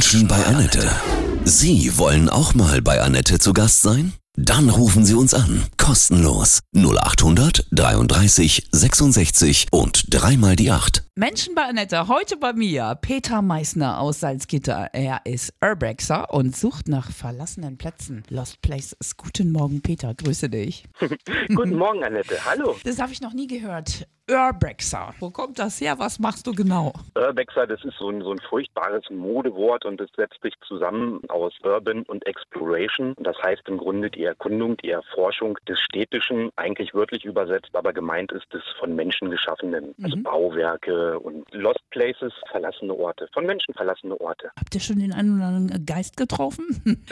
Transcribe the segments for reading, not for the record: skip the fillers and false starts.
Menschen bei Annette. Sie wollen auch mal bei Annette zu Gast sein? Dann rufen Sie uns an. Kostenlos. 0800 33 66 und dreimal die 8. Menschen bei Annette, heute bei mir Peter Meißner aus Salzgitter. Er ist Urbexer und sucht nach verlassenen Plätzen. Lost Places. Guten Morgen, Peter. Grüße dich. Guten Morgen, Annette. Hallo. Das habe ich noch nie gehört. Urbexer. Wo kommt das her? Was machst du genau? Urbexer, das ist so ein furchtbares Modewort und es setzt sich zusammen aus Urban und Exploration. Das heißt im Grunde die Erkundung, die Erforschung des Städtischen, eigentlich wörtlich übersetzt, aber gemeint ist es von Menschen geschaffenen. Also Bauwerke und Lost Places, verlassene Orte, von Menschen verlassene Orte. Habt ihr schon den einen oder anderen Geist getroffen?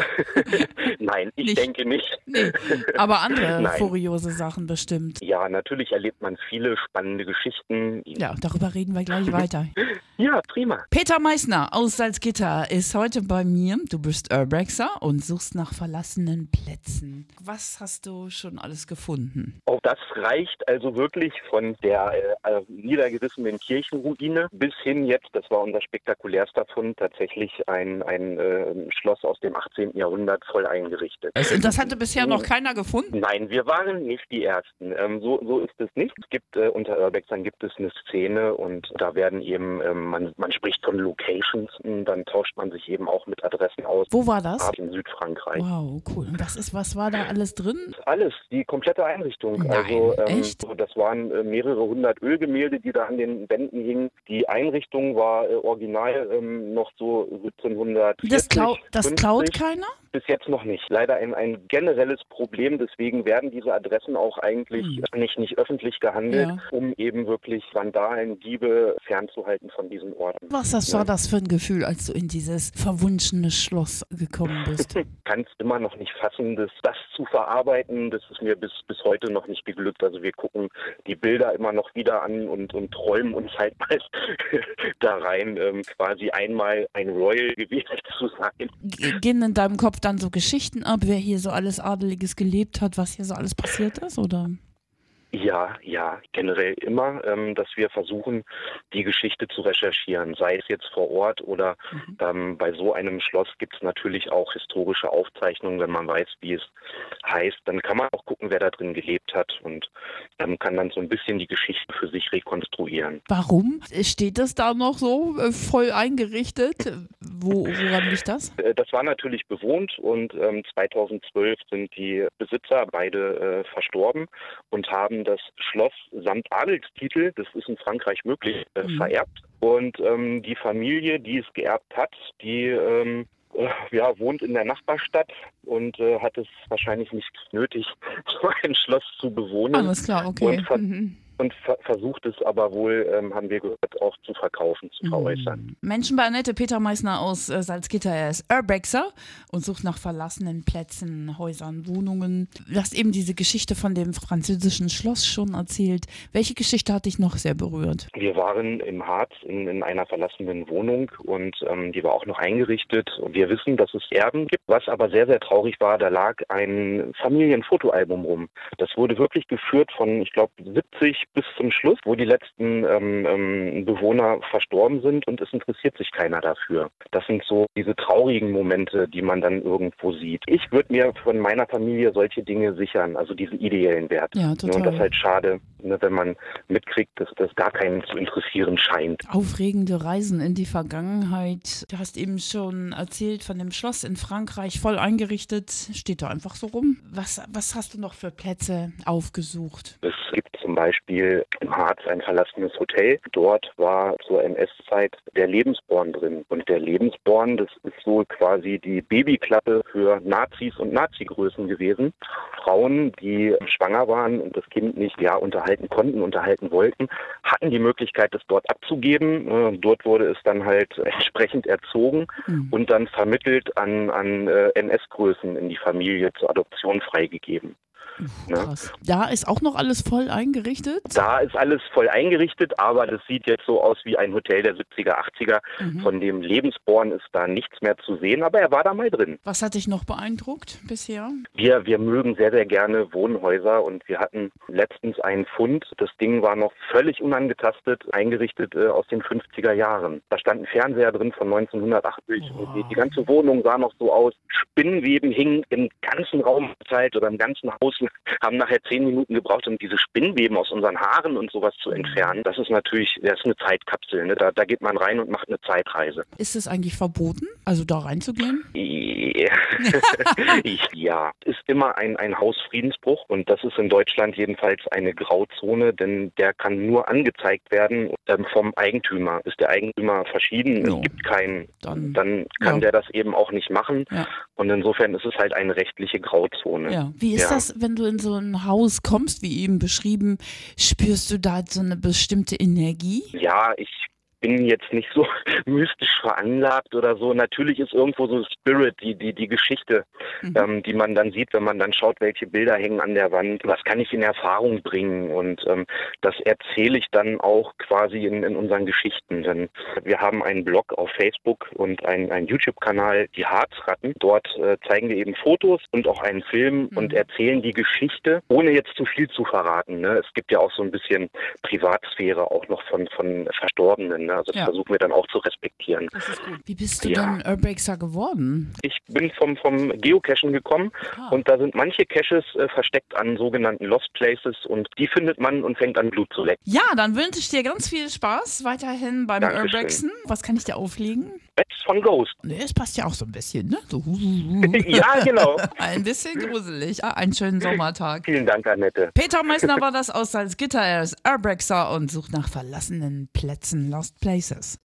Nein, ich denke nicht. Nee, aber andere Nein. furiose Sachen bestimmt. Ja, natürlich erlebt man viele spannende Geschichten. Ja, darüber reden wir gleich weiter. Ja, prima. Peter Meißner aus Salzgitter ist heute bei mir. Du bist Urbexer und suchst nach verlassenen Plätzen. Was hast du schon alles gefunden? Auch das reicht also wirklich von der niedergerissenen Kirchenruine bis hin jetzt, das war unser spektakulärster Fund, tatsächlich ein Schloss aus dem 18. Jahrhundert voll eingerichtet. Das hatte bisher noch keiner gefunden? Nein, wir waren nicht die Ersten. So ist es nicht. Es gibt unter Urbexern gibt es eine Szene und da werden eben, man spricht von Locations, und dann tauscht man sich eben auch mit Adressen aus. Wo war das? In Südfrankreich. Wow, cool. Und was war da alles drin? Alles, die komplette Einrichtung. Nein, also echt? so, das waren mehrere hundert Ölgemälde, die da an den Wänden hingen. Die Einrichtung war original noch so 1740. Das klaut keiner? Bis jetzt noch nicht. Leider ein generelles Problem, deswegen werden diese Adressen auch eigentlich nicht öffentlich gehandelt, um eben wirklich Vandalen, Diebe fernzuhalten von diesen Orten. Was war das für ein Gefühl, als du in dieses verwunschene Schloss gekommen bist? Kann es immer noch nicht fassen, das zu verarbeiten, das ist mir bis heute noch nicht geglückt. Also wir gucken die Bilder immer noch wieder an und träumen uns halt mal da rein, quasi einmal ein Royal gewesen zu sein. Gehen in deinem Kopf dann so Geschichten ab, wer hier so alles Adeliges gelebt hat, was hier so alles passiert ist, oder? Ja, generell immer, dass wir versuchen, die Geschichte zu recherchieren, sei es jetzt vor Ort oder bei so einem Schloss gibt es natürlich auch historische Aufzeichnungen, wenn man weiß, wie es heißt, dann kann man auch gucken, wer da drin gelebt hat und kann dann so ein bisschen die Geschichte für sich rekonstruieren. Warum? Steht das da noch so voll eingerichtet? Woran liegt das? Das war natürlich bewohnt und 2012 sind die Besitzer beide verstorben und haben das Schloss samt Adelstitel, das ist in Frankreich möglich, vererbt. Und die Familie, die es geerbt hat, die wohnt in der Nachbarstadt und hat es wahrscheinlich nicht nötig, so ein Schloss zu bewohnen. Alles klar, okay. Und versucht es aber wohl, haben wir gehört, auch zu verkaufen, zu veräußern. Menschen bei Annette, Peter Meißner aus Salzgitter, er ist Urbexer und sucht nach verlassenen Plätzen, Häusern, Wohnungen. Du hast eben diese Geschichte von dem französischen Schloss schon erzählt. Welche Geschichte hat dich noch sehr berührt? Wir waren im Harz in einer verlassenen Wohnung und die war auch noch eingerichtet. Und wir wissen, dass es Erben gibt. Was aber sehr, sehr traurig war, da lag ein Familienfotoalbum rum. Das wurde wirklich geführt von, ich glaube, 70 bis zum Schluss, wo die letzten Bewohner verstorben sind und es interessiert sich keiner dafür. Das sind so diese traurigen Momente, die man dann irgendwo sieht. Ich würde mir von meiner Familie solche Dinge sichern, also diese ideellen Werte. Ja, total. Und das ist halt schade, wenn man mitkriegt, dass das gar keinen zu interessieren scheint. Aufregende Reisen in die Vergangenheit. Du hast eben schon erzählt von dem Schloss in Frankreich, voll eingerichtet. Steht da einfach so rum. Was hast du noch für Plätze aufgesucht? Es gibt zum Beispiel im Harz ein verlassenes Hotel. Dort war zur NS-Zeit der Lebensborn drin. Und der Lebensborn, das ist so quasi die Babyklappe für Nazis und Nazi-Größen gewesen. Frauen, die schwanger waren und das Kind nicht unterhalten wollten, hatten die Möglichkeit, das dort abzugeben. Dort wurde es dann halt entsprechend erzogen und dann vermittelt an NS-Größen in die Familie zur Adoption freigegeben. Ne? Krass. Da ist auch noch alles voll eingerichtet? Da ist alles voll eingerichtet, aber das sieht jetzt so aus wie ein Hotel der 70er, 80er. Von dem Lebensborn ist da nichts mehr zu sehen, aber er war da mal drin. Was hat dich noch beeindruckt bisher? Wir mögen sehr, sehr gerne Wohnhäuser und wir hatten letztens einen Fund. Das Ding war noch völlig unangetastet, eingerichtet aus den 50er Jahren. Da stand ein Fernseher drin von 1980 und die ganze Wohnung sah noch so aus. Spinnenweben hingen im ganzen Raum verteilt oder im ganzen Haus, haben nachher 10 Minuten gebraucht, um diese Spinnenweben aus unseren Haaren und sowas zu entfernen. Das ist natürlich, das ist eine Zeitkapsel. Ne? Da geht man rein und macht eine Zeitreise. Ist es eigentlich verboten, also da reinzugehen? Ja, ist immer ein Hausfriedensbruch und das ist in Deutschland jedenfalls eine Grauzone, denn der kann nur angezeigt werden vom Eigentümer. Ist der Eigentümer verschieden, Ja. es gibt keinen, dann ja. kann der das eben auch nicht machen Ja. und insofern ist es halt eine rechtliche Grauzone. Ja. Wie ist das, wenn du in so ein Haus kommst, wie eben beschrieben, spürst du da so eine bestimmte Energie? Ja, ich bin jetzt nicht so mystisch veranlagt oder so. Natürlich ist irgendwo so Spirit, die Geschichte, die man dann sieht, wenn man dann schaut, welche Bilder hängen an der Wand. Was kann ich in Erfahrung bringen? Und das erzähle ich dann auch quasi in unseren Geschichten. Denn wir haben einen Blog auf Facebook und einen YouTube-Kanal, die Harzratten. Dort zeigen wir eben Fotos und auch einen Film und erzählen die Geschichte, ohne jetzt zu viel zu verraten. Ne? Es gibt ja auch so ein bisschen Privatsphäre auch noch von Verstorbenen. Ne? Also das versuchen wir dann auch zu respektieren. Das ist gut. Wie bist du dann Urbexer geworden? Ich bin vom Geocachen gekommen und da sind manche Caches versteckt an sogenannten Lost Places und die findet man und fängt an Blut zu lecken. Ja, dann wünsche ich dir ganz viel Spaß weiterhin beim Dankeschön. Urbexen. Was kann ich dir auflegen? Bats von Ghost. Nee, es passt ja auch so ein bisschen, ne? So. Ja, genau. Ein bisschen gruselig. Einen schönen Sommertag. Vielen Dank, Annette. Peter Meissner war das aus Salzgitter. Er ist Urbexer und sucht nach verlassenen Plätzen, Lost Places.